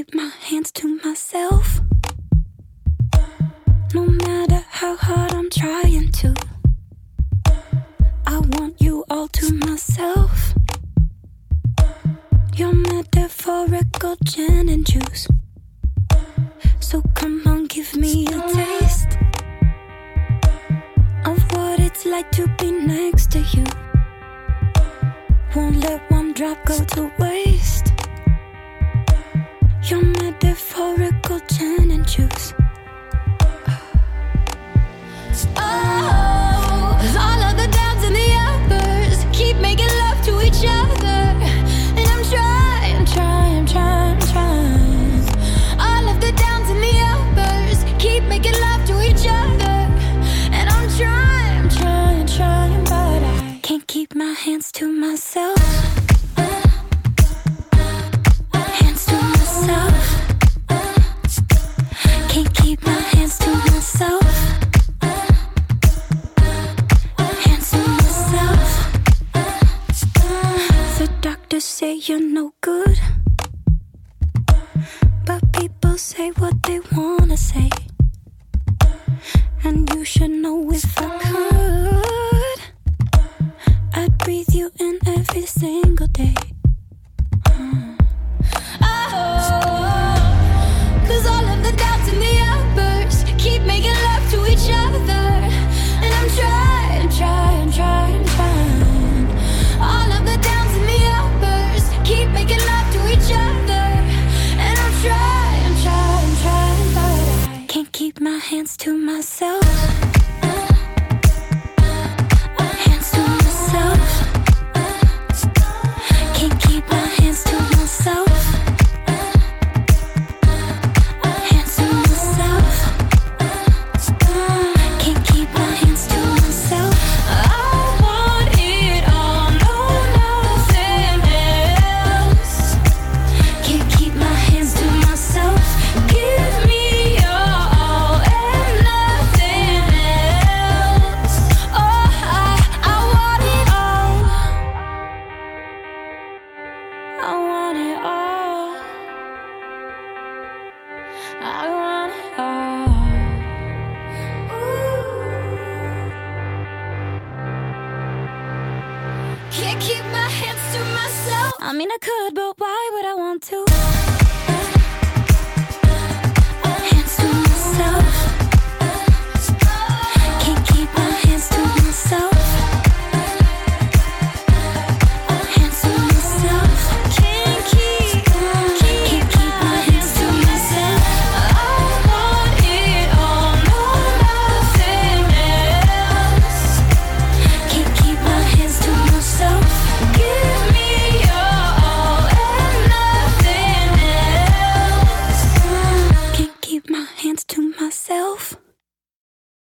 keep my hands to myself. No matter how hard I'm trying to, I want you all to myself. Your metaphorical gin and juice. So come on, give me a taste of what it's like to be next to you. Won't let one drop go to waste. Your metaphorical gin and juice. Oh, all of the downs and the uppers keep making love to each other, and I'm trying. All of the downs and the uppers keep making love to each other, and I'm trying, but I can't keep my hands to myself. Hands to myself. Can't keep my hands to myself. Say you're no good, but people say what they wanna say, and you should know if I could, I'd breathe you in every single day. Cause all of the doubts and the outbursts keep making love to each other, and I'm trying. All of the downs and the outbursts keep making love to each other, and I'm trying, but I can't keep my hands to myself. Hands to myself. Can't keep my hands to myself. Hands to myself. Can't keep my hands to myself. I want it all, no, nothing else. Can't keep my hands to myself. Give me your all and nothing else. Oh, I want it all. I want it all. I want it all. Can't keep my hands to myself. I mean, I could, but